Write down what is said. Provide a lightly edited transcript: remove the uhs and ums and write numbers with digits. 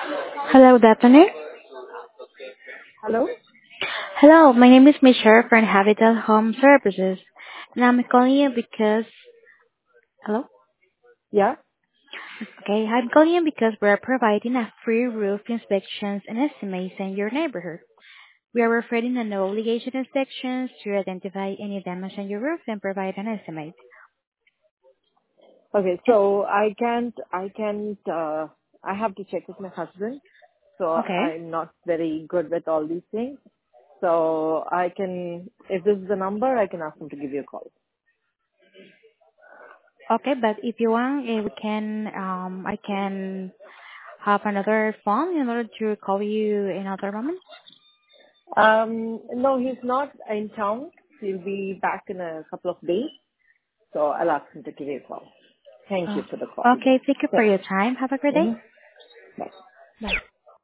Hello, good afternoon. Hello? Hello, my name is Michelle from Habitat Home Services, and I'm calling you because hello. Yeah? Okay, I'm calling you because we're providing a free roof inspections and estimates in your neighborhood. We are referring a no obligation inspections to identify any damage on your roof and provide an estimate. Okay, so I have to check with my husband. So Okay. I'm not very good with all these things. So if this is the number, I can ask him to give you a call. Okay, but if you want, I can have another phone in order to call you another moment. No, he's not in town. He'll be back in a couple of days. So I'll ask him to give you a call. Thank Oh, you for the call. okay, thank you for Yeah. your time. Have a great day. Mm-hmm. Bye. Bye.